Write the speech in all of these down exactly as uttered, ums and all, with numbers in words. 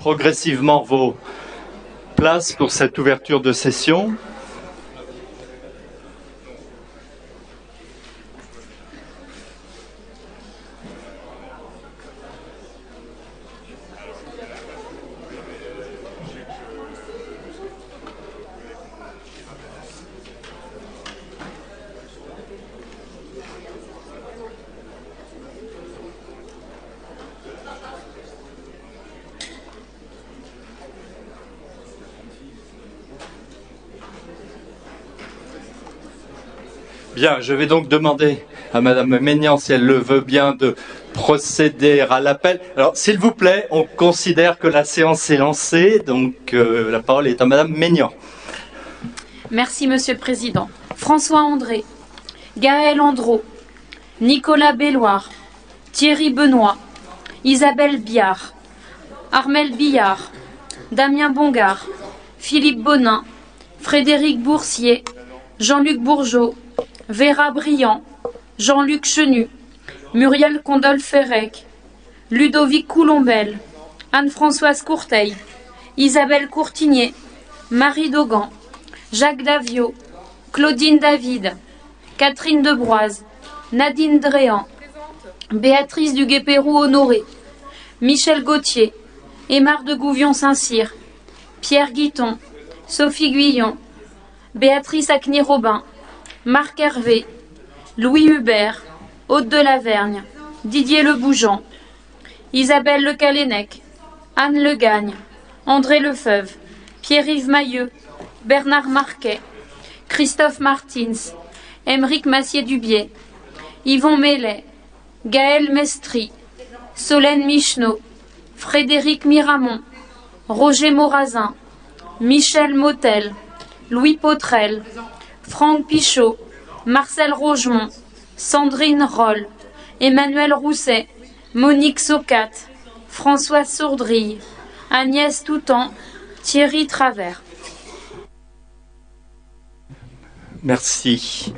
progressivement vos places pour cette ouverture de session. Bien, je vais donc demander à Madame Maignan, si elle le veut bien, de procéder à l'appel. Alors, s'il vous plaît, on considère que la séance est lancée, donc euh, la parole est à Madame Maignan. Merci, Monsieur le Président. François André, Gaël Andro, Nicolas Belloir, Thierry Benoît, Isabelle Biard, Armel Billard, Damien Bongard, Philippe Bonin, Frédéric Boursier, Jean-Luc Bourgeot, Vera Briand, Jean-Luc Chenu, Muriel Condol-Ferrec, Ludovic Coulombelle, Anne-Françoise Courteil, Isabelle Courtinier, Marie Dogan, Jacques Davio, Claudine David, Catherine Debroise, Nadine Dréan, Béatrice Duguay-Pérou-Honoré, Michel Gauthier, Aymar de Gouvion-Saint-Cyr, Pierre Guiton, Sophie Guyon, Béatrice Acny-Robin, Marc Hervé, Louis Hubert, Aude de Lavergne, Didier Le Bougeant, Isabelle Le Calennec, Anne Le Gagne, André Lefeuve, Pierre-Yves Mailleux, Bernard Marquet, Christophe Martins, Émeric Massier-Dubié, Yvon Mellet, Gaël Mestri, Solène Micheneau, Frédéric Miramont, Roger Morazin, Michel Motel, Louis Potrel, Franck Pichot, Marcel Rogemont, Sandrine Roll, Emmanuel Rousset, Monique Socat, Françoise Sourdrille, Agnès Toutan, Thierry Travers. Merci.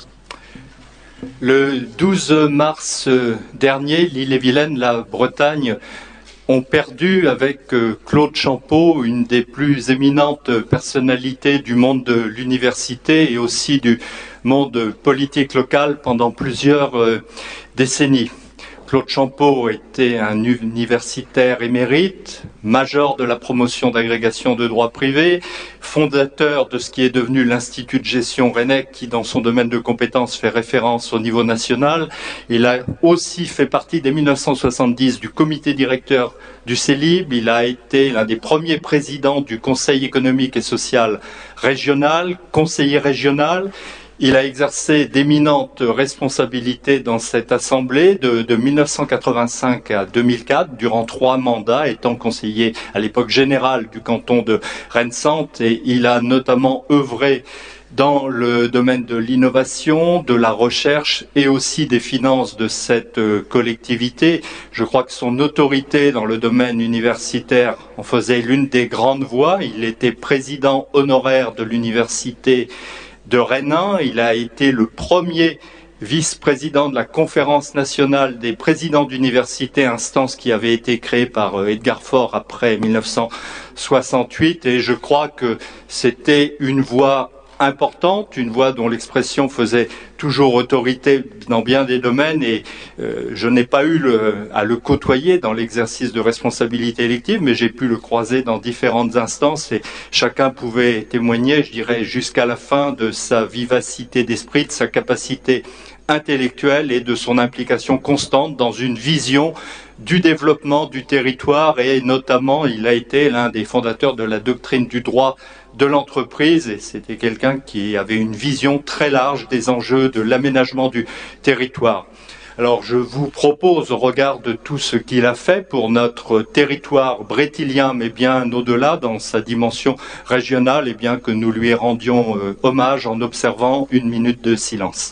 Le douze mars dernier, l'Ille-et-Vilaine, la Bretagne, ont perdu avec Claude Champeau, une des plus éminentes personnalités du monde de l'université et aussi du monde politique local pendant plusieurs décennies. Claude Champeau était un universitaire émérite, major de la promotion d'agrégation de droit privé, fondateur de ce qui est devenu l'Institut de gestion Rennec, qui dans son domaine de compétences fait référence au niveau national. Il a aussi fait partie dès mille neuf cent soixante-dix du comité directeur du CELIB. Il a été l'un des premiers présidents du Conseil économique et social régional, conseiller régional. Il a exercé d'éminentes responsabilités dans cette assemblée de, de mille neuf cent quatre-vingt-cinq à deux mille quatre, durant trois mandats, étant conseiller à l'époque général du canton de Rennes-Centre, et il a notamment œuvré dans le domaine de l'innovation, de la recherche et aussi des finances de cette collectivité. Je crois que son autorité dans le domaine universitaire en faisait l'une des grandes voix. Il était président honoraire de l'université de Rennes. Il a été le premier vice-président de la Conférence nationale des présidents d'université, instance qui avait été créée par Edgar Faure après mille neuf cent soixante-huit, et je crois que c'était une voix importante, une voix dont l'expression faisait toujours autorité dans bien des domaines, et euh, je n'ai pas eu le, à le côtoyer dans l'exercice de responsabilité élective, mais j'ai pu le croiser dans différentes instances et chacun pouvait témoigner, je dirais, jusqu'à la fin de sa vivacité d'esprit, de sa capacité intellectuelle et de son implication constante dans une vision du développement du territoire, et notamment il a été l'un des fondateurs de la doctrine du droit de l'entreprise, et c'était quelqu'un qui avait une vision très large des enjeux de l'aménagement du territoire. Alors je vous propose, au regard de tout ce qu'il a fait pour notre territoire brétilien, mais bien au-delà dans sa dimension régionale, et bien que nous lui rendions euh, hommage en observant une minute de silence.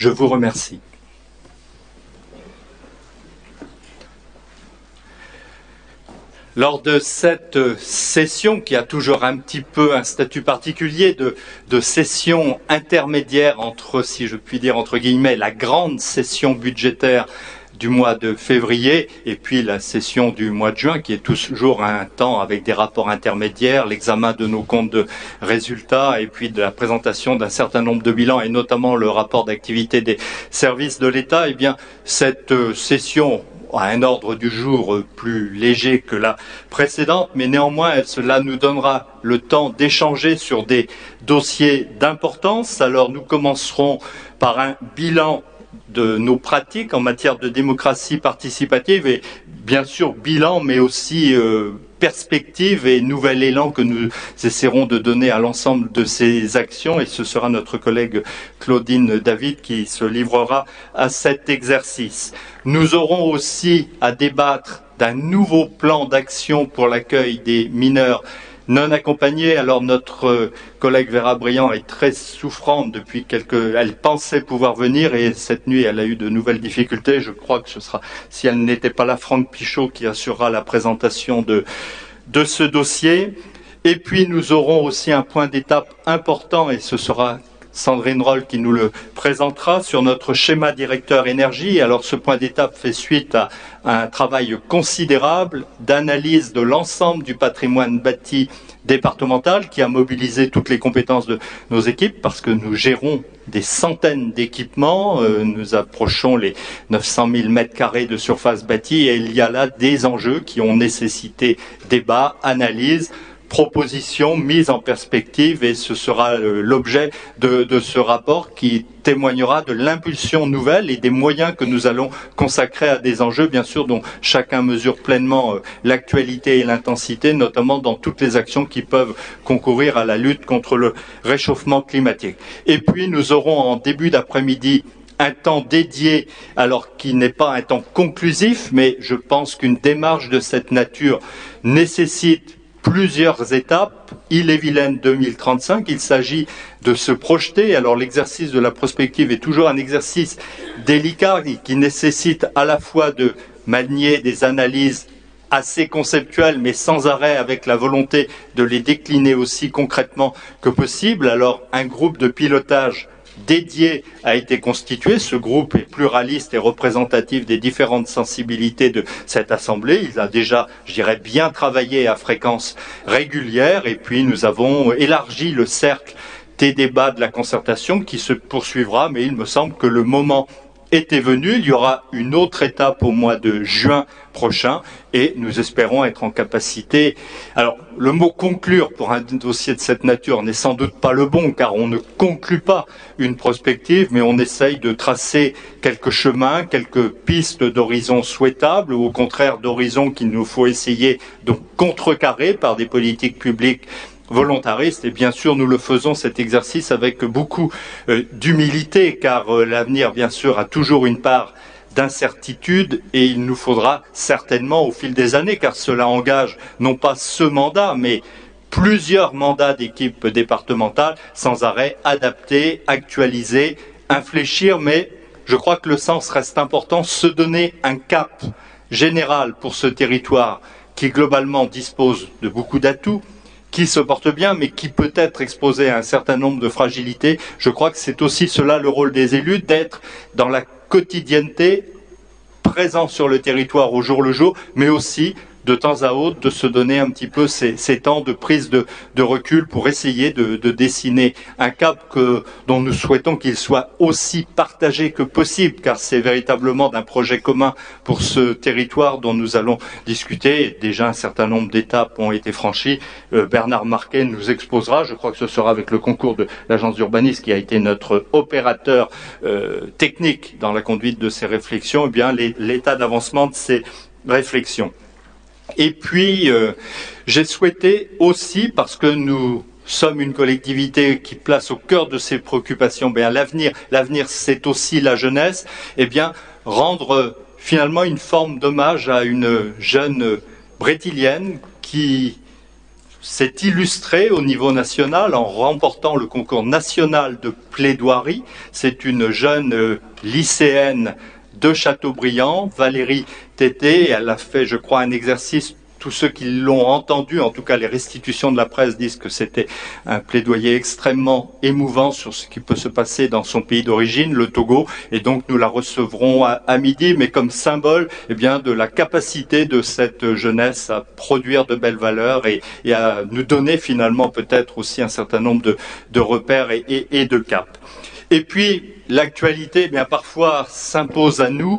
Je vous remercie. Lors de cette session, qui a toujours un petit peu un statut particulier de, de session intermédiaire entre, si je puis dire, entre guillemets, la grande session budgétaire du mois de février et puis la session du mois de juin, qui est toujours un temps avec des rapports intermédiaires, l'examen de nos comptes de résultats et puis de la présentation d'un certain nombre de bilans et notamment le rapport d'activité des services de l'État, eh bien, cette session à un ordre du jour plus léger que la précédente, mais néanmoins, cela nous donnera le temps d'échanger sur des dossiers d'importance. Alors, nous commencerons par un bilan de nos pratiques en matière de démocratie participative et bien sûr bilan, mais aussi euh, perspective et nouvel élan que nous essaierons de donner à l'ensemble de ces actions, et ce sera notre collègue Claudine David qui se livrera à cet exercice. Nous aurons aussi à débattre d'un nouveau plan d'action pour l'accueil des mineurs non accompagnés. Alors notre collègue Vera Briand est très souffrante depuis quelques... Elle pensait pouvoir venir et cette nuit elle a eu de nouvelles difficultés. Je crois que ce sera, si elle n'était pas là, Franck Pichot qui assurera la présentation de, de ce dossier. Et puis nous aurons aussi un point d'étape important et ce sera Sandrine Roll qui nous le présentera sur notre schéma directeur énergie. Alors ce point d'étape fait suite à un travail considérable d'analyse de l'ensemble du patrimoine bâti départemental qui a mobilisé toutes les compétences de nos équipes parce que nous gérons des centaines d'équipements, euh, nous approchons les neuf cent mille mètres carrés de surface bâtie et il y a là des enjeux qui ont nécessité débat, analyse, propositions mises en perspective et ce sera l'objet de, de ce rapport qui témoignera de l'impulsion nouvelle et des moyens que nous allons consacrer à des enjeux, bien sûr, dont chacun mesure pleinement l'actualité et l'intensité, notamment dans toutes les actions qui peuvent concourir à la lutte contre le réchauffement climatique. Et puis, nous aurons en début d'après-midi un temps dédié, alors qui n'est pas un temps conclusif, mais je pense qu'une démarche de cette nature nécessite plusieurs étapes. Ille-et-Vilaine deux mille trente-cinq, il s'agit de se projeter. Alors l'exercice de la prospective est toujours un exercice délicat qui nécessite à la fois de manier des analyses assez conceptuelles mais sans arrêt avec la volonté de les décliner aussi concrètement que possible. Alors un groupe de pilotage dédié a été constitué. Ce groupe est pluraliste et représentatif des différentes sensibilités de cette Assemblée. Il a déjà, je dirais, bien travaillé à fréquence régulière et puis nous avons élargi le cercle des débats de la concertation qui se poursuivra, mais il me semble que le moment était venu. Il y aura une autre étape au mois de juin prochain et nous espérons être en capacité. Alors, le mot conclure pour un dossier de cette nature n'est sans doute pas le bon car on ne conclut pas une prospective, mais on essaye de tracer quelques chemins, quelques pistes d'horizon souhaitables ou au contraire d'horizons qu'il nous faut essayer de contrecarrer par des politiques publiques volontariste et bien sûr nous le faisons cet exercice avec beaucoup euh, d'humilité car euh, l'avenir bien sûr a toujours une part d'incertitude et il nous faudra certainement au fil des années car cela engage non pas ce mandat mais plusieurs mandats d'équipes départementales sans arrêt adapter, actualiser, infléchir mais je crois que le sens reste important, se donner un cap général pour ce territoire qui globalement dispose de beaucoup d'atouts, qui se porte bien, mais qui peut être exposé à un certain nombre de fragilités. Je crois que c'est aussi cela le rôle des élus, d'être dans la quotidienneté, présent sur le territoire au jour le jour, mais aussi de temps à autre de se donner un petit peu ces, ces temps de prise de, de recul pour essayer de, de dessiner un cap que, dont nous souhaitons qu'il soit aussi partagé que possible, car c'est véritablement d'un projet commun pour ce territoire dont nous allons discuter. Déjà un certain nombre d'étapes ont été franchies. Euh, Bernard Marquet nous exposera, je crois que ce sera avec le concours de l'agence d'urbanisme qui a été notre opérateur euh, technique dans la conduite de ces réflexions, eh bien l'état d'avancement de ces réflexions. Et puis, euh, j'ai souhaité aussi, parce que nous sommes une collectivité qui place au cœur de ses préoccupations bien l'avenir, l'avenir c'est aussi la jeunesse, eh bien, rendre euh, finalement une forme d'hommage à une jeune brétilienne qui s'est illustrée au niveau national en remportant le concours national de plaidoirie. C'est une jeune euh, lycéenne de Châteaubriand, Valérie Tété. Elle a fait, je crois, un exercice. Tous ceux qui l'ont entendu, en tout cas les restitutions de la presse, disent que c'était un plaidoyer extrêmement émouvant sur ce qui peut se passer dans son pays d'origine, le Togo, et donc nous la recevrons à, à midi, mais comme symbole eh bien, de la capacité de cette jeunesse à produire de belles valeurs et, et à nous donner finalement peut-être aussi un certain nombre de, de repères et, et, et de caps. Et puis l'actualité, eh bien parfois s'impose à nous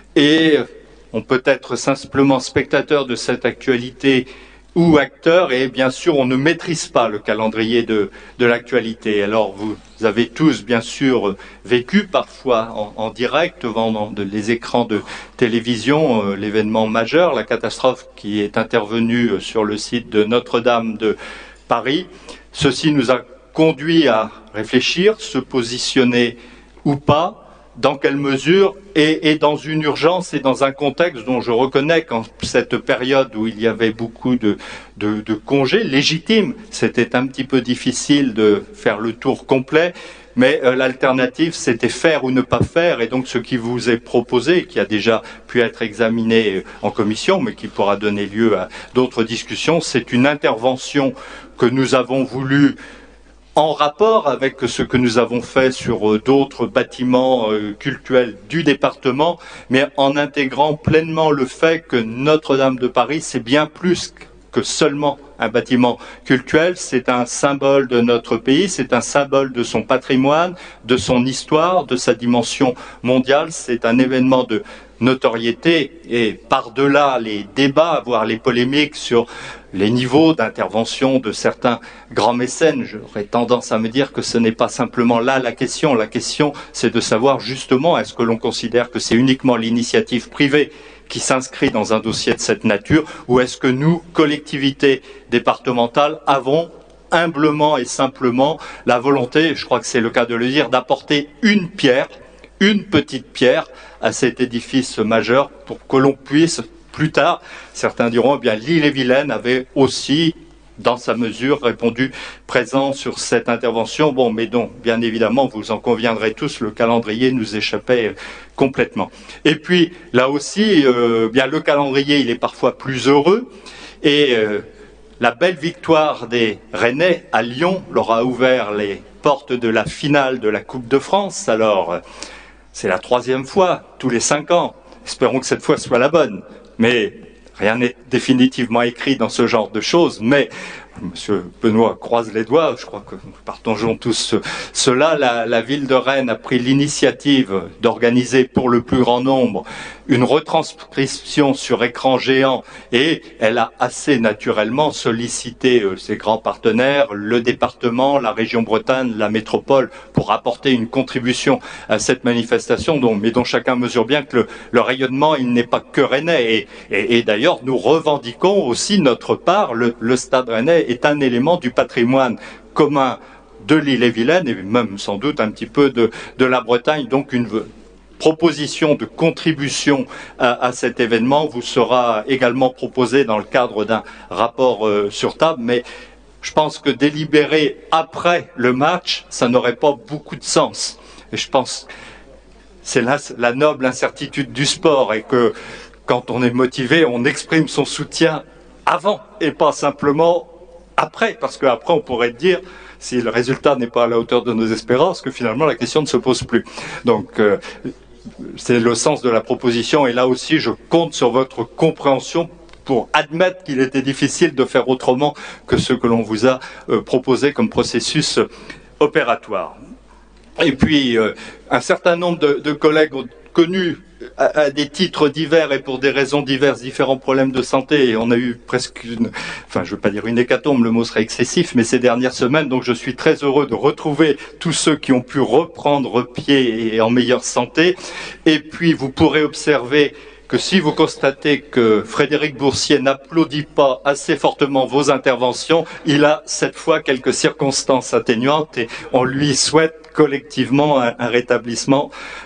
et on peut être simplement spectateur de cette actualité ou acteur, et bien sûr, on ne maîtrise pas le calendrier de, de l'actualité. Alors, vous avez tous, bien sûr, vécu parfois en, en direct devant les écrans de télévision euh, l'événement majeur, la catastrophe qui est intervenue sur le site de Notre-Dame de Paris. Ceci nous a conduit à réfléchir, se positionner ou pas, dans quelle mesure, et, et dans une urgence et dans un contexte dont je reconnais qu'en cette période où il y avait beaucoup de, de, de congés légitimes, c'était un petit peu difficile de faire le tour complet, mais euh, l'alternative c'était faire ou ne pas faire, et donc ce qui vous est proposé, qui a déjà pu être examiné en commission, mais qui pourra donner lieu à d'autres discussions, c'est une intervention que nous avons voulu en rapport avec ce que nous avons fait sur d'autres bâtiments cultuels du département, mais en intégrant pleinement le fait que Notre-Dame de Paris, c'est bien plus que seulement un bâtiment cultuel, c'est un symbole de notre pays, c'est un symbole de son patrimoine, de son histoire, de sa dimension mondiale, c'est un événement de notoriété, et par-delà les débats, voire les polémiques sur les niveaux d'intervention de certains grands mécènes, j'aurais tendance à me dire que ce n'est pas simplement là la question. La question, c'est de savoir justement, est-ce que l'on considère que c'est uniquement l'initiative privée qui s'inscrit dans un dossier de cette nature, ou est-ce que nous, collectivités départementales, avons humblement et simplement la volonté, je crois que c'est le cas de le dire, d'apporter une pierre, une petite pierre à cet édifice majeur pour que l'on puisse, plus tard, certains diront, eh bien l'Ille-et-Vilaine avait aussi, dans sa mesure, répondu présent sur cette intervention. Bon, mais donc, bien évidemment, vous en conviendrez tous, le calendrier nous échappait complètement. Et puis, là aussi, euh, bien le calendrier, il est parfois plus heureux, et euh, la belle victoire des Rennais à Lyon leur a ouvert les portes de la finale de la Coupe de France. Alors, c'est la troisième fois, tous les cinq ans. Espérons que cette fois soit la bonne. Mais rien n'est définitivement écrit dans ce genre de choses. Mais Monsieur Benoît croise les doigts, je crois que nous partageons tous cela. La, la ville de Rennes a pris l'initiative d'organiser pour le plus grand nombre une retranscription sur écran géant, et elle a assez naturellement sollicité euh, ses grands partenaires, le département, la région Bretagne, la métropole, pour apporter une contribution à cette manifestation, dont, mais dont chacun mesure bien que le, le rayonnement, il n'est pas que rennais. Et, et, et d'ailleurs, nous revendiquons aussi notre part. Le, le Stade Rennais est un élément du patrimoine commun de l'Ille-et-Vilaine, et même sans doute un petit peu de, de la Bretagne, donc une proposition de contribution à, à cet événement vous sera également proposée dans le cadre d'un rapport euh, sur table, mais je pense que délibérer après le match, ça n'aurait pas beaucoup de sens. Et je pense que c'est là la noble incertitude du sport, et que quand on est motivé, on exprime son soutien avant et pas simplement après, parce qu'après on pourrait dire, si le résultat n'est pas à la hauteur de nos espérances, que finalement la question ne se pose plus. Donc euh, c'est le sens de la proposition, et là aussi je compte sur votre compréhension pour admettre qu'il était difficile de faire autrement que ce que l'on vous a euh, proposé comme processus euh, opératoire. Et puis euh, un certain nombre de, de collègues ont connu à, à des titres divers et pour des raisons diverses, différents problèmes de santé, et on a eu presque une, enfin je ne veux pas dire une hécatombe, le mot serait excessif, mais ces dernières semaines, donc je suis très heureux de retrouver tous ceux qui ont pu reprendre pied et en meilleure santé. Et puis vous pourrez observer que si vous constatez que Frédéric Boursier n'applaudit pas assez fortement vos interventions, il a cette fois quelques circonstances atténuantes, et on lui souhaite collectivement un, un rétablissement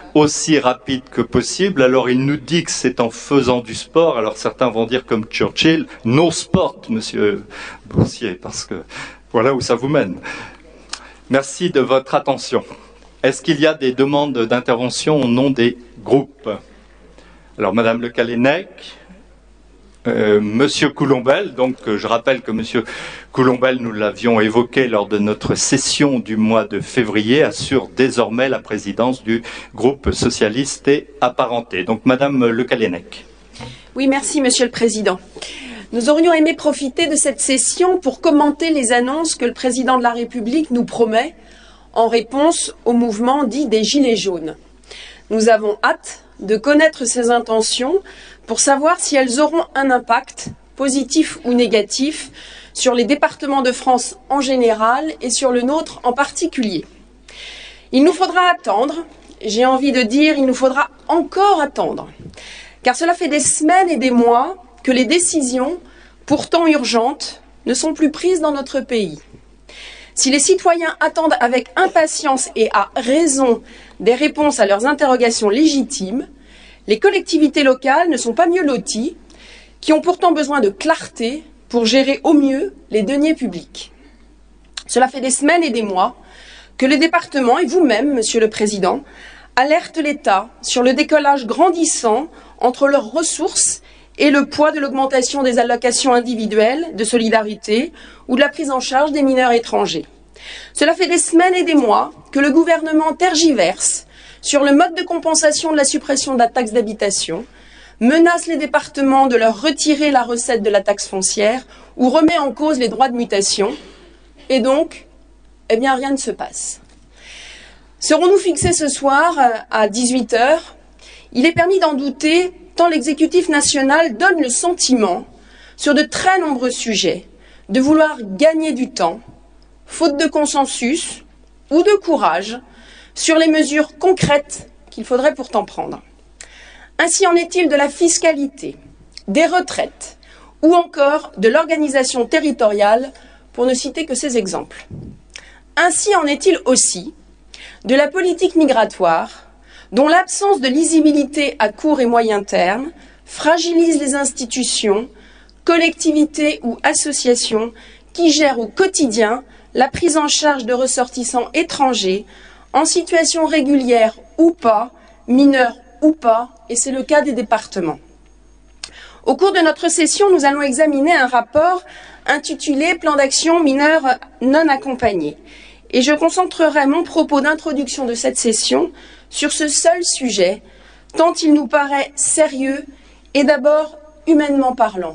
aussi rapide que possible. Alors il nous dit que c'est en faisant du sport. Alors certains vont dire comme Churchill, no sport, monsieur Boursier, parce que voilà où ça vous mène. Merci de votre attention. Est-ce qu'il y a des demandes d'intervention au nom des groupes? Alors Madame Le Callennec, euh, Monsieur Coulombelle, donc je rappelle que Monsieur Coulombelle, nous l'avions évoqué lors de notre session du mois de février, assure désormais la présidence du groupe socialiste et apparenté. Donc Madame Le Callennec. Oui, merci Monsieur le Président. Nous aurions aimé profiter de cette session pour commenter les annonces que le Président de la République nous promet en réponse au mouvement dit des Gilets jaunes. Nous avons hâte de connaître ses intentions pour savoir si elles auront un impact, positif ou négatif, sur les départements de France en général et sur le nôtre en particulier. Il nous faudra attendre, j'ai envie de dire, il nous faudra encore attendre, car cela fait des semaines et des mois que les décisions, pourtant urgentes, ne sont plus prises dans notre pays. Si les citoyens attendent avec impatience et à raison des réponses à leurs interrogations légitimes, les collectivités locales ne sont pas mieux loties, qui ont pourtant besoin de clarté pour gérer au mieux les deniers publics. Cela fait des semaines et des mois que le département et vous-même, Monsieur le Président, alertent l'État sur le décollage grandissant entre leurs ressources et le poids de l'augmentation des allocations individuelles de solidarité ou de la prise en charge des mineurs étrangers. Cela fait des semaines et des mois que le gouvernement tergiverse sur le mode de compensation de la suppression de la taxe d'habitation, menace les départements de leur retirer la recette de la taxe foncière ou remet en cause les droits de mutation. Et donc, eh bien, rien ne se passe. Serons-nous fixés ce soir à dix-huit heures? Il est permis d'en douter, tant l'exécutif national donne le sentiment, sur de très nombreux sujets, de vouloir gagner du temps, faute de consensus ou de courage, sur les mesures concrètes qu'il faudrait pourtant prendre. Ainsi en est-il de la fiscalité, des retraites ou encore de l'organisation territoriale, pour ne citer que ces exemples. Ainsi en est-il aussi de la politique migratoire, dont l'absence de lisibilité à court et moyen terme fragilise les institutions, collectivités ou associations qui gèrent au quotidien la prise en charge de ressortissants étrangers en situation régulière ou pas, mineurs ou pas, et c'est le cas des départements. Au cours de notre session, nous allons examiner un rapport intitulé « Plan d'action mineurs non accompagnés ». Et je concentrerai mon propos d'introduction de cette session sur ce seul sujet, tant il nous paraît sérieux et d'abord humainement parlant.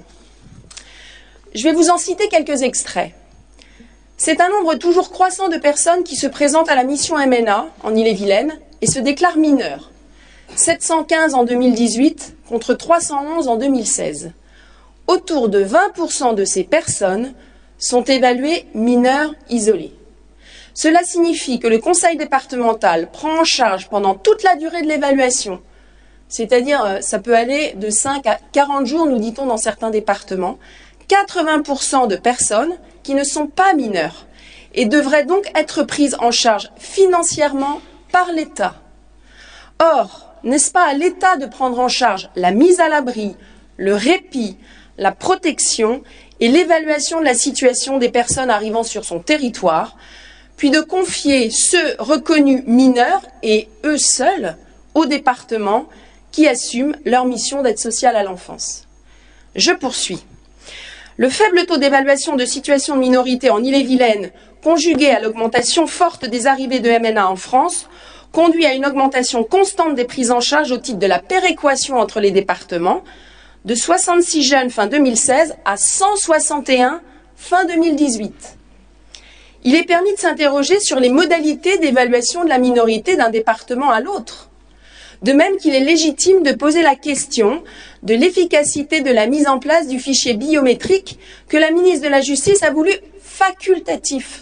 Je vais vous en citer quelques extraits. C'est un nombre toujours croissant de personnes qui se présentent à la mission M N A en Ille-et-Vilaine et se déclarent mineurs. sept cent quinze en deux mille dix-huit contre trois cent onze en deux mille seize. Autour de vingt pour cent de ces personnes sont évaluées mineurs isolés. Cela signifie que le conseil départemental prend en charge pendant toute la durée de l'évaluation, c'est-à-dire ça peut aller de cinq à quarante jours, nous dit-on dans certains départements, quatre-vingts pour cent de personnes qui ne sont pas mineurs et devraient donc être prises en charge financièrement par l'État. Or, n'est-ce pas à l'État de prendre en charge la mise à l'abri, le répit, la protection et l'évaluation de la situation des personnes arrivant sur son territoire, puis de confier ceux reconnus mineurs, et eux seuls, aux départements qui assument leur mission d'aide sociale à l'enfance. Je poursuis. Le faible taux d'évaluation de situation de minorité en Ille-et-Vilaine, conjugué à l'augmentation forte des arrivées de M N A en France, conduit à une augmentation constante des prises en charge au titre de la péréquation entre les départements, de soixante-six jeunes fin deux mille seize à cent soixante et un fin deux mille dix-huit. Il est permis de s'interroger sur les modalités d'évaluation de la minorité d'un département à l'autre. De même qu'il est légitime de poser la question de l'efficacité de la mise en place du fichier biométrique que la ministre de la Justice a voulu facultatif.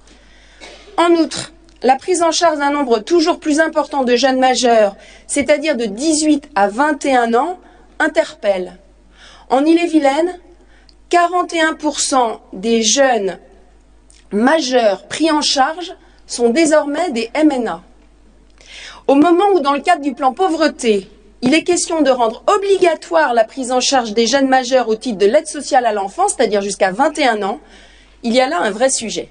En outre, la prise en charge d'un nombre toujours plus important de jeunes majeurs, c'est-à-dire de dix-huit à vingt et un ans, interpelle. En Ille-et-Vilaine, quarante et un pour cent des jeunes majeurs pris en charge sont désormais des M N A. Au moment où, dans le cadre du plan pauvreté, il est question de rendre obligatoire la prise en charge des jeunes majeurs au titre de l'aide sociale à l'enfance, c'est-à-dire jusqu'à vingt et un ans, il y a là un vrai sujet.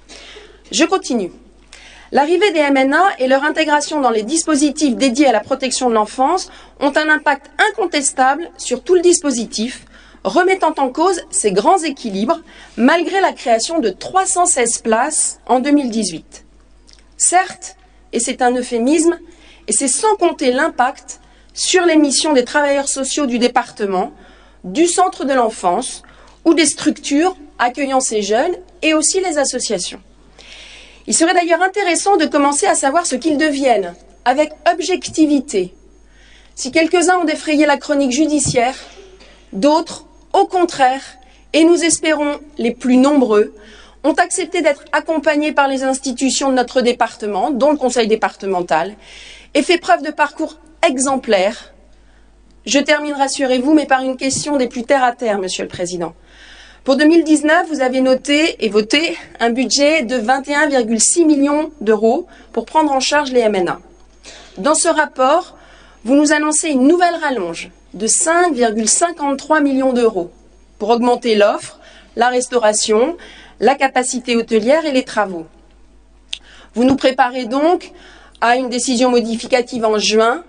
Je continue. L'arrivée des M N A et leur intégration dans les dispositifs dédiés à la protection de l'enfance ont un impact incontestable sur tout le dispositif, remettant en cause ces grands équilibres, malgré la création de trois cent seize places en deux mille dix-huit. Certes, et c'est un euphémisme, et c'est sans compter l'impact sur les missions des travailleurs sociaux du département, du centre de l'enfance ou des structures accueillant ces jeunes et aussi les associations. Il serait d'ailleurs intéressant de commencer à savoir ce qu'ils deviennent, avec objectivité. Si quelques-uns ont défrayé la chronique judiciaire, d'autres, au contraire, et nous espérons les plus nombreux, ont accepté d'être accompagnés par les institutions de notre département, dont le conseil départemental, et fait preuve de parcours exemplaires. Je termine, rassurez-vous, mais par une question des plus terre à terre, Monsieur le Président. Pour deux mille dix-neuf, vous avez noté et voté un budget de vingt et un virgule six millions d'euros pour prendre en charge les M N A. Dans ce rapport, vous nous annoncez une nouvelle rallonge de cinq virgule cinquante-trois millions d'euros pour augmenter l'offre, la restauration, la capacité hôtelière et les travaux. Vous nous préparez donc à une décision modificative en juin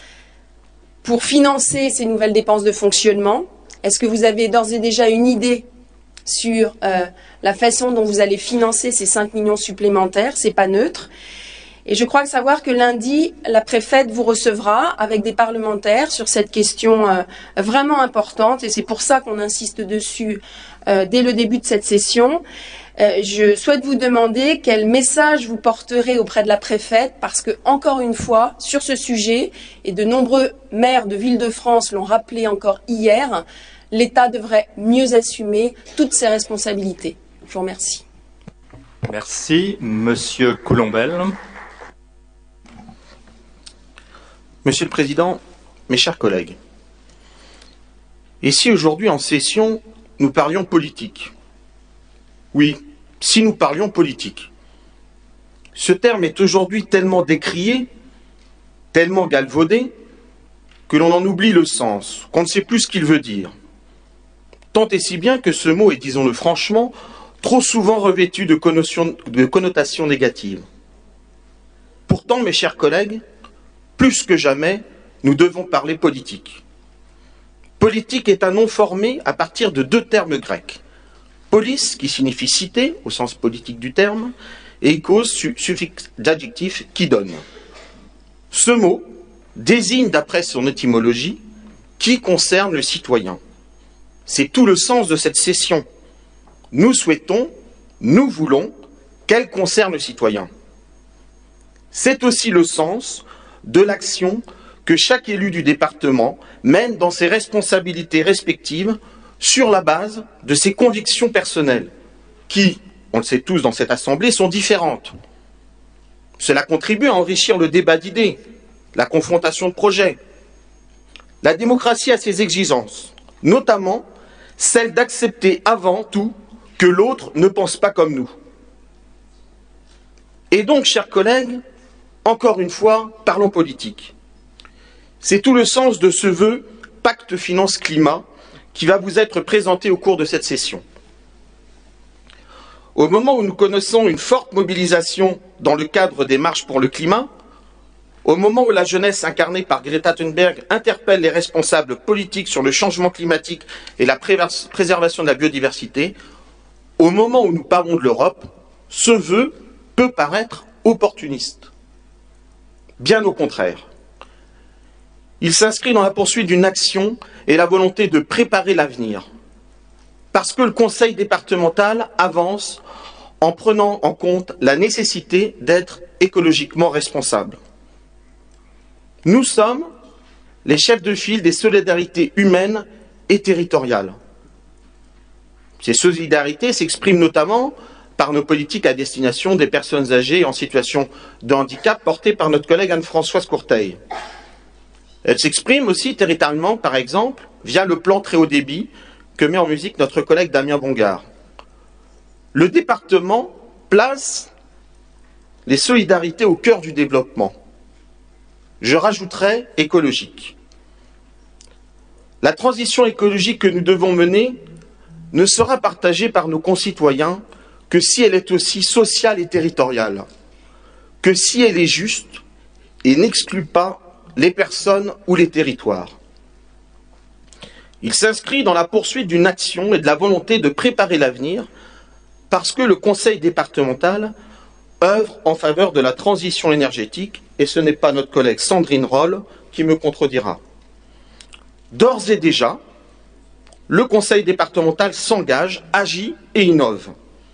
pour financer ces nouvelles dépenses de fonctionnement. Est-ce que vous avez d'ores et déjà une idée sur euh, la façon dont vous allez financer ces cinq millions supplémentaires? C'est pas neutre. Et je crois savoir que lundi, la préfète vous recevra avec des parlementaires sur cette question euh, vraiment importante, et c'est pour ça qu'on insiste dessus euh, dès le début de cette session. Euh, je souhaite vous demander quel message vous porterez auprès de la préfète, parce que, encore une fois, sur ce sujet, et de nombreux maires de Ville-de-France l'ont rappelé encore hier, l'État devrait mieux assumer toutes ses responsabilités. Je vous remercie. Merci. Monsieur Colombel. Monsieur le Président, mes chers collègues, et si aujourd'hui en session, nous parlions politique? Oui, si nous parlions politique. Ce terme est aujourd'hui tellement décrié, tellement galvaudé, que l'on en oublie le sens, qu'on ne sait plus ce qu'il veut dire. Tant et si bien que ce mot est, disons-le franchement, trop souvent revêtu de connotations, de connotations négatives. Pourtant, mes chers collègues, plus que jamais, nous devons parler politique. Politique est un nom formé à partir de deux termes grecs. Polis, qui signifie cité, au sens politique du terme, et ikos, suffixe d'adjectif, qui donne. Ce mot désigne, d'après son étymologie, qui concerne le citoyen. C'est tout le sens de cette session. Nous souhaitons, nous voulons, qu'elle concerne le citoyen. C'est aussi le sens de l'action que chaque élu du département mène dans ses responsabilités respectives sur la base de ses convictions personnelles, qui, on le sait tous dans cette assemblée, sont différentes. Cela contribue à enrichir le débat d'idées, la confrontation de projets. La démocratie a ses exigences, notamment celle d'accepter avant tout que l'autre ne pense pas comme nous. Et donc, chers collègues, encore une fois, parlons politique. C'est tout le sens de ce vœu Pacte Finance-Climat qui va vous être présenté au cours de cette session. Au moment où nous connaissons une forte mobilisation dans le cadre des marches pour le climat, au moment où la jeunesse incarnée par Greta Thunberg interpelle les responsables politiques sur le changement climatique et la préservation de la biodiversité, au moment où nous parlons de l'Europe, ce vœu peut paraître opportuniste. Bien au contraire. Il s'inscrit dans la poursuite d'une action et la volonté de préparer l'avenir. Parce que le Conseil départemental avance en prenant en compte la nécessité d'être écologiquement responsable. Nous sommes les chefs de file des solidarités humaines et territoriales. Ces solidarités s'expriment notamment par nos politiques à destination des personnes âgées en situation de handicap portées par notre collègue Anne-Françoise Courteil. Elle s'exprime aussi territorialement, par exemple, via le plan très haut débit que met en musique notre collègue Damien Bongard. Le département place les solidarités au cœur du développement. Je rajouterai écologique. La transition écologique que nous devons mener ne sera partagée par nos concitoyens que si elle est aussi sociale et territoriale, que si elle est juste et n'exclut pas les personnes ou les territoires. Il s'inscrit dans la poursuite d'une action et de la volonté de préparer l'avenir parce que le Conseil départemental œuvre en faveur de la transition énergétique et ce n'est pas notre collègue Sandrine Roll qui me contredira. D'ores et déjà, le Conseil départemental s'engage, agit et innove.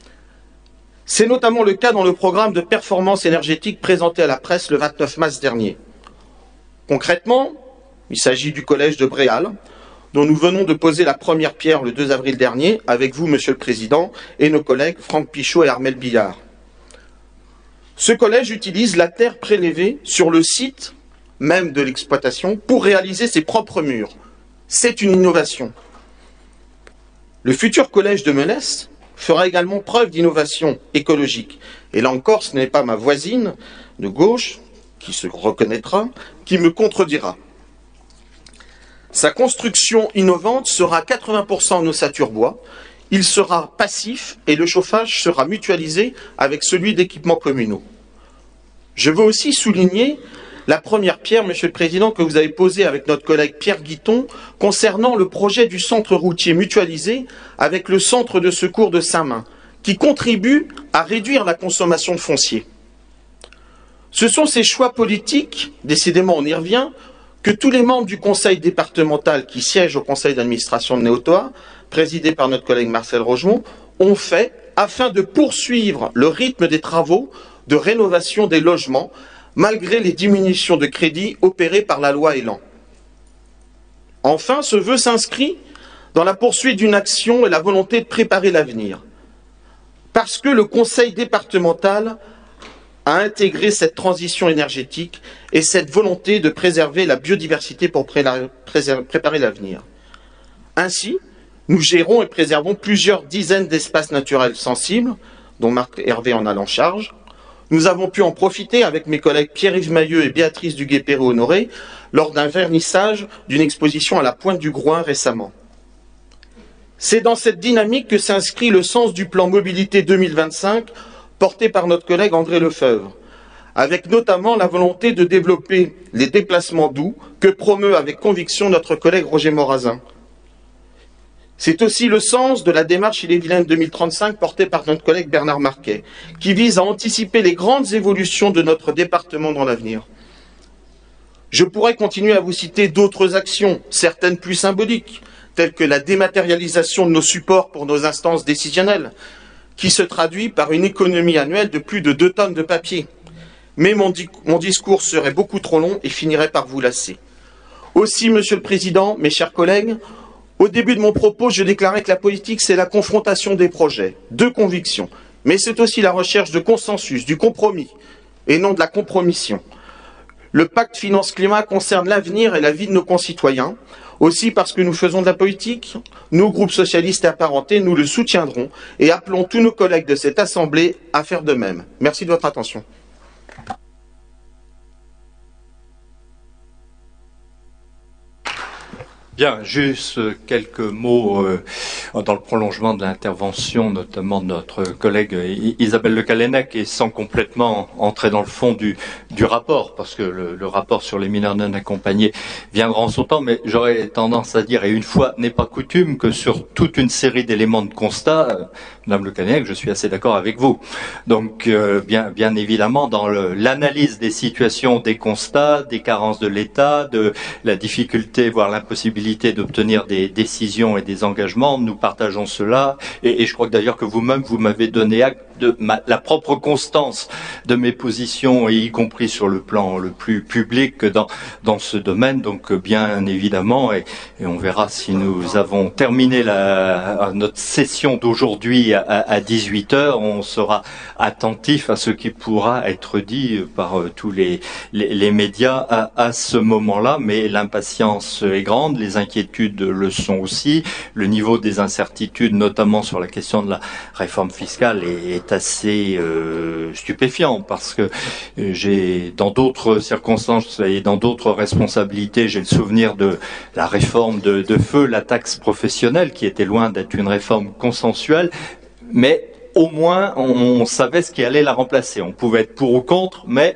C'est notamment le cas dans le programme de performance énergétique présenté à la presse le vingt-neuf mars dernier. Concrètement, il s'agit du collège de Bréal, dont nous venons de poser la première pierre le deux avril dernier, avec vous, Monsieur le Président, et nos collègues Franck Pichot et Armel Billard. Ce collège utilise la terre prélevée sur le site même de l'exploitation pour réaliser ses propres murs. C'est une innovation. Le futur collège de Menès fera également preuve d'innovation écologique. Et là encore, ce n'est pas ma voisine de gauche, qui se reconnaîtra, qui me contredira. Sa construction innovante sera à quatre-vingts pour cent en ossature bois, il sera passif et le chauffage sera mutualisé avec celui d'équipements communaux. Je veux aussi souligner la première pierre, Monsieur le Président, que vous avez posée avec notre collègue Pierre Guiton concernant le projet du centre routier mutualisé avec le centre de secours de Saint-Main, qui contribue à réduire la consommation de foncier. Ce sont ces choix politiques, décidément on y revient, que tous les membres du conseil départemental qui siègent au conseil d'administration de Néotoa, présidé par notre collègue Marcel Rogemont, ont fait afin de poursuivre le rythme des travaux de rénovation des logements malgré les diminutions de crédits opérées par la loi Elan. Enfin, ce vœu s'inscrit dans la poursuite d'une action et la volonté de préparer l'avenir. Parce que le conseil départemental a intégré cette transition énergétique et cette volonté de préserver la biodiversité pour préparer l'avenir. Ainsi, nous gérons et préservons plusieurs dizaines d'espaces naturels sensibles, dont Marc Hervé en a en charge. Nous avons pu en profiter avec mes collègues Pierre-Yves Mailleux et Béatrice Duguay-Perret-Honoré lors d'un vernissage d'une exposition à la Pointe du Groin récemment. C'est dans cette dynamique que s'inscrit le sens du plan mobilité deux mille vingt-cinq porté par notre collègue André Lefebvre, avec notamment la volonté de développer les déplacements doux que promeut avec conviction notre collègue Roger Morazin. C'est aussi le sens de la démarche Ille-et-Vilaine deux mille trente-cinq portée par notre collègue Bernard Marquet, qui vise à anticiper les grandes évolutions de notre département dans l'avenir. Je pourrais continuer à vous citer d'autres actions, certaines plus symboliques, telles que la dématérialisation de nos supports pour nos instances décisionnelles, qui se traduit par une économie annuelle de plus de deux tonnes de papier. Mais mon, di mon discours serait beaucoup trop long et finirait par vous lasser. Aussi, Monsieur le Président, mes chers collègues, au début de mon propos, je déclarais que la politique, c'est la confrontation des projets, de convictions, mais c'est aussi la recherche de consensus, du compromis, et non de la compromission. Le pacte finance-climat concerne l'avenir et la vie de nos concitoyens. Aussi, parce que nous faisons de la politique, nous, groupes socialistes et apparentés, nous le soutiendrons et appelons tous nos collègues de cette Assemblée à faire de même. Merci de votre attention. Bien, juste quelques mots euh, dans le prolongement de l'intervention, notamment de notre collègue Isabelle Le Callennec, et sans complètement entrer dans le fond du, du rapport, parce que le, le rapport sur les mineurs non accompagnés viendra en son temps, mais j'aurais tendance à dire, et une fois n'est pas coutume, que sur toute une série d'éléments de constat, euh, Madame Le Callennec, je suis assez d'accord avec vous. Donc, euh, bien, bien évidemment, dans l'analyse des situations, des constats, des carences de l'État, de la difficulté, voire l'impossibilité d'obtenir des décisions et des engagements, nous partageons cela, et, et je crois que d'ailleurs que vous-même, vous m'avez donné acte de ma, la propre constance de mes positions, y compris sur le plan le plus public dans, dans ce domaine, donc bien évidemment, et, et on verra si nous avons terminé la, notre session d'aujourd'hui à, à dix-huit heures, on sera attentif à ce qui pourra être dit par euh, tous les, les, les médias à, à ce moment-là, mais l'impatience est grande, les inquiétudes le sont aussi, le niveau des incertitudes, notamment sur la question de la réforme fiscale, est, est est assez euh, stupéfiant parce que j'ai, dans d'autres circonstances et dans d'autres responsabilités, j'ai le souvenir de la réforme de, de feu, la taxe professionnelle, qui était loin d'être une réforme consensuelle, mais au moins, on, on savait ce qui allait la remplacer. On pouvait être pour ou contre, mais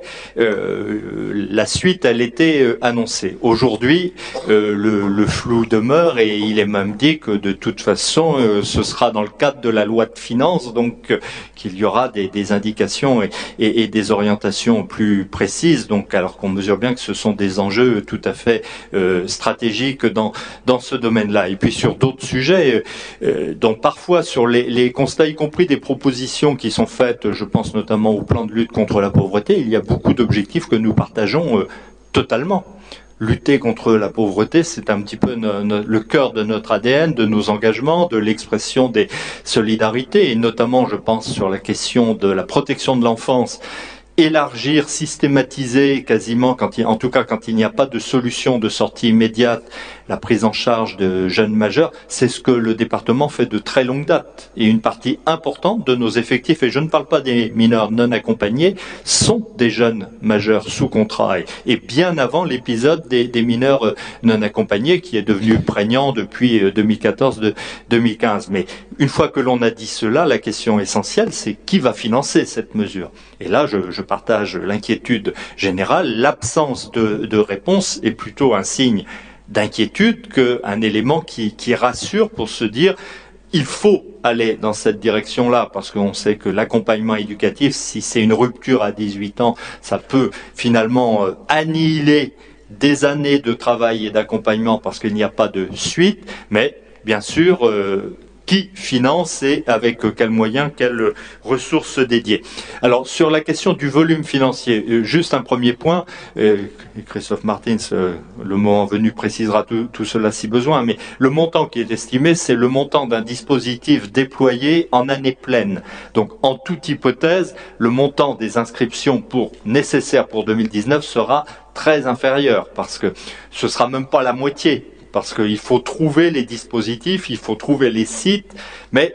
euh, la suite, elle était euh, annoncée. Aujourd'hui, euh, le, le flou demeure et il est même dit que de toute façon, euh, ce sera dans le cadre de la loi de finances, donc euh, qu'il y aura des, des indications et, et, et des orientations plus précises. Donc, alors qu'on mesure bien que ce sont des enjeux tout à fait euh, stratégiques dans dans ce domaine-là. Et puis sur d'autres sujets, euh, donc parfois sur les, les constats, y compris des propositions qui sont faites, je pense notamment au plan de lutte contre la pauvreté, il y a beaucoup d'objectifs que nous partageons euh, totalement. Lutter contre la pauvreté, c'est un petit peu no, no, le cœur de notre A D N, de nos engagements, de l'expression des solidarités, et notamment, je pense, sur la question de la protection de l'enfance. Élargir, systématiser quasiment, quand il, en tout cas quand il n'y a pas de solution de sortie immédiate, la prise en charge de jeunes majeurs, c'est ce que le département fait de très longue date. Et une partie importante de nos effectifs, et je ne parle pas des mineurs non accompagnés, sont des jeunes majeurs sous contrat. Et, et bien avant l'épisode des, des mineurs non accompagnés, qui est devenu prégnant depuis deux mille quatorze deux mille quinze. Mais une fois que l'on a dit cela, la question essentielle, c'est qui va financer cette mesure. Et là, je, je partage l'inquiétude générale. L'absence de, de réponse est plutôt un signe d'inquiétude qu'un élément qui, qui rassure pour se dire il faut aller dans cette direction-là, parce qu'on sait que l'accompagnement éducatif, si c'est une rupture à dix-huit ans, ça peut finalement euh, annihiler des années de travail et d'accompagnement parce qu'il n'y a pas de suite, mais bien sûr, euh, qui finance et avec quels moyens, quelles ressources dédiées. Alors, sur la question du volume financier, juste un premier point, et Christophe Martins, le moment venu, précisera tout, tout cela si besoin, mais le montant qui est estimé, c'est le montant d'un dispositif déployé en année pleine. Donc, en toute hypothèse, le montant des inscriptions pour nécessaires pour deux mille dix-neuf sera très inférieur, parce que ce sera même pas la moitié. Parce qu'il faut trouver les dispositifs, il faut trouver les sites, mais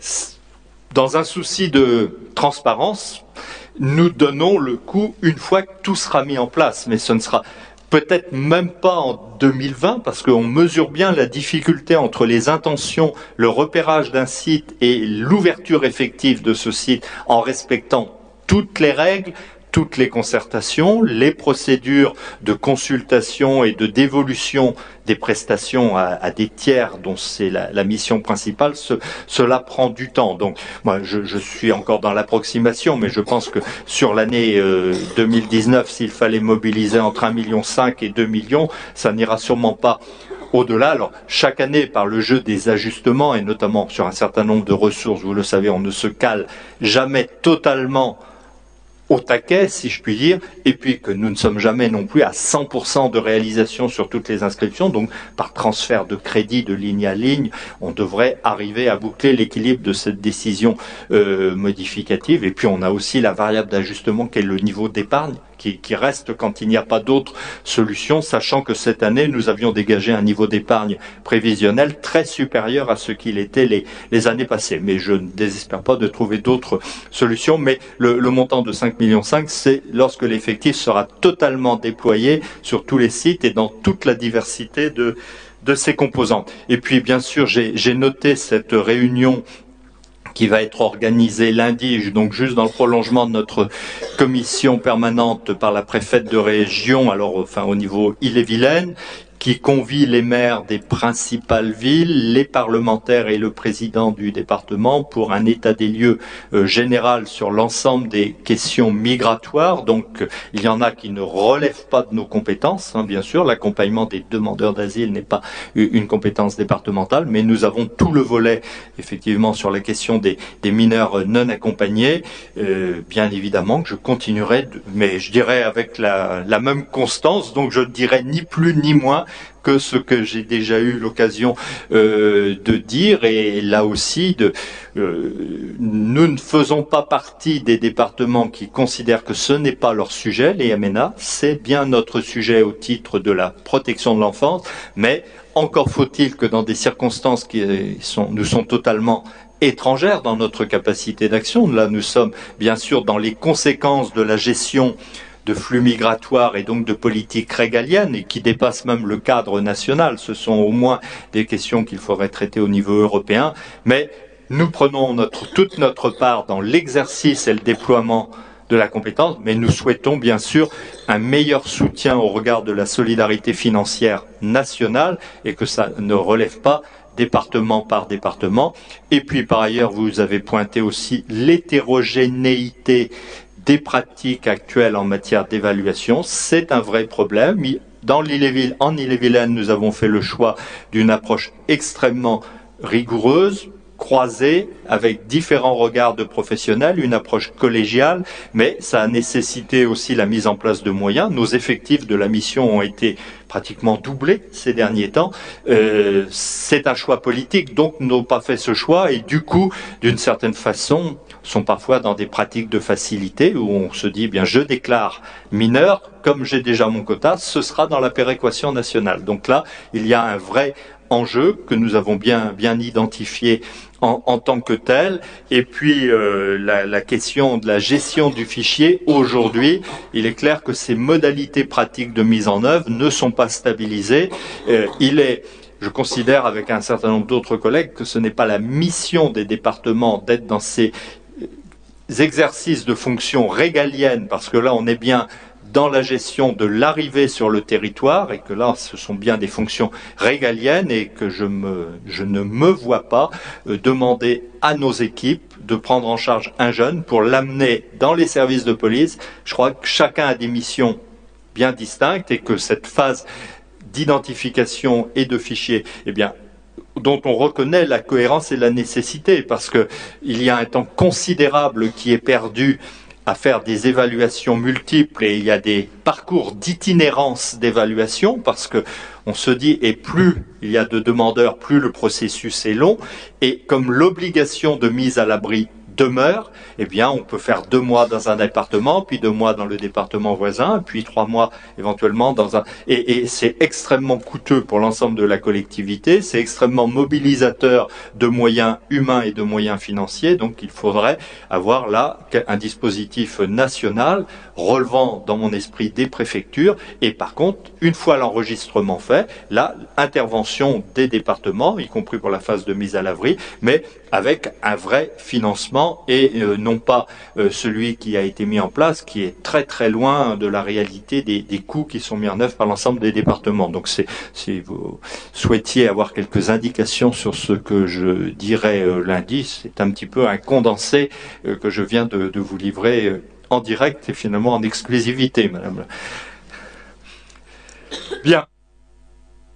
dans un souci de transparence, nous donnons le coût une fois que tout sera mis en place. Mais ce ne sera peut-être même pas en deux mille vingt, parce qu'on mesure bien la difficulté entre les intentions, le repérage d'un site et l'ouverture effective de ce site en respectant toutes les règles, toutes les concertations, les procédures de consultation et de dévolution des prestations à, à des tiers dont c'est la, la mission principale, ce, cela prend du temps. Donc, moi, je, je suis encore dans l'approximation, mais je pense que sur l'année euh, deux mille dix-neuf, s'il fallait mobiliser entre un virgule cinq million et deux millions, ça n'ira sûrement pas au-delà. Alors, chaque année, par le jeu des ajustements, et notamment sur un certain nombre de ressources, vous le savez, on ne se cale jamais totalement au taquet, si je puis dire, et puis que nous ne sommes jamais non plus à cent pour cent de réalisation sur toutes les inscriptions, donc par transfert de crédit de ligne à ligne, on devrait arriver à boucler l'équilibre de cette décision euh, modificative. Et puis on a aussi la variable d'ajustement qui est le niveau d'épargne, qui, qui reste quand il n'y a pas d'autres solutions, sachant que cette année, nous avions dégagé un niveau d'épargne prévisionnel très supérieur à ce qu'il était les, les années passées. Mais je ne désespère pas de trouver d'autres solutions. Mais le, le montant de cinq virgule cinq millions, c'est lorsque l'effectif sera totalement déployé sur tous les sites et dans toute la diversité de, de ses composantes. Et puis, bien sûr, j'ai, j'ai noté cette réunion qui va être organisée lundi, donc juste dans le prolongement de notre commission permanente par la préfète de région, alors enfin au niveau Ille-et-Vilaine, qui convie les maires des principales villes, les parlementaires et le président du département pour un état des lieux euh, général sur l'ensemble des questions migratoires. Donc, euh, il y en a qui ne relèvent pas de nos compétences, hein, bien sûr. L'accompagnement des demandeurs d'asile n'est pas une compétence départementale, mais nous avons tout le volet, effectivement, sur la question des, des mineurs non accompagnés. Euh, bien évidemment que je continuerai, de, mais je dirais avec la, la même constance, donc je ne dirais ni plus ni moins que ce que j'ai déjà eu l'occasion euh, de dire. Et là aussi, de, euh, nous ne faisons pas partie des départements qui considèrent que ce n'est pas leur sujet, les M N A, c'est bien notre sujet au titre de la protection de l'enfance, mais encore faut-il que dans des circonstances qui sont, nous sont totalement étrangères dans notre capacité d'action, là nous sommes bien sûr dans les conséquences de la gestion de flux migratoires et donc de politique régalienne et qui dépassent même le cadre national. Ce sont au moins des questions qu'il faudrait traiter au niveau européen, mais nous prenons notre, toute notre part dans l'exercice et le déploiement de la compétence, mais nous souhaitons bien sûr un meilleur soutien au regard de la solidarité financière nationale et que ça ne relève pas département par département. Et puis par ailleurs, vous avez pointé aussi l'hétérogénéité des pratiques actuelles en matière d'évaluation. C'est un vrai problème. Dans l'Ille-et-Vilaine, en Ille-et-Vilaine, nous avons fait le choix d'une approche extrêmement rigoureuse, croisée, avec différents regards de professionnels, une approche collégiale, mais ça a nécessité aussi la mise en place de moyens. Nos effectifs de la mission ont été pratiquement doublés ces derniers temps. Euh, c'est un choix politique, donc nous n'avons pas fait ce choix et du coup, d'une certaine façon, sont parfois dans des pratiques de facilité où on se dit, eh bien, je déclare mineur, comme j'ai déjà mon quota, ce sera dans la péréquation nationale. Donc là, il y a un vrai enjeu que nous avons bien, bien identifié en, en tant que tel. Et puis, euh, la, la question de la gestion du fichier, aujourd'hui, il est clair que ces modalités pratiques de mise en œuvre ne sont pas stabilisées. Euh, il est Je considère avec un certain nombre d'autres collègues que ce n'est pas la mission des départements d'être dans ces exercices de fonctions régaliennes, parce que là on est bien dans la gestion de l'arrivée sur le territoire et que là ce sont bien des fonctions régaliennes et que je, me, je ne me vois pas euh, demander à nos équipes de prendre en charge un jeune pour l'amener dans les services de police. Je crois que chacun a des missions bien distinctes et que cette phase d'identification et de fichiers, eh bien, dont on reconnaît la cohérence et la nécessité, parce que il y a un temps considérable qui est perdu à faire des évaluations multiples et il y a des parcours d'itinérance d'évaluation parce que on se dit et plus il y a de demandeurs, plus le processus est long et comme l'obligation de mise à l'abri demeure, eh bien, on peut faire deux mois dans un département, puis deux mois dans le département voisin, puis trois mois éventuellement dans un... Et, et c'est extrêmement coûteux pour l'ensemble de la collectivité, c'est extrêmement mobilisateur de moyens humains et de moyens financiers, donc il faudrait avoir là un dispositif national relevant dans mon esprit des préfectures, et par contre, une fois l'enregistrement fait, là, intervention des départements, y compris pour la phase de mise à l'abri, mais avec un vrai financement et euh, non pas euh, celui qui a été mis en place, qui est très très loin de la réalité des, des coûts qui sont mis en œuvre par l'ensemble des départements. Donc c'est, si vous souhaitiez avoir quelques indications sur ce que je dirais euh, lundi, c'est un petit peu un condensé euh, que je viens de, de vous livrer euh, en direct et finalement en exclusivité, madame. Bien.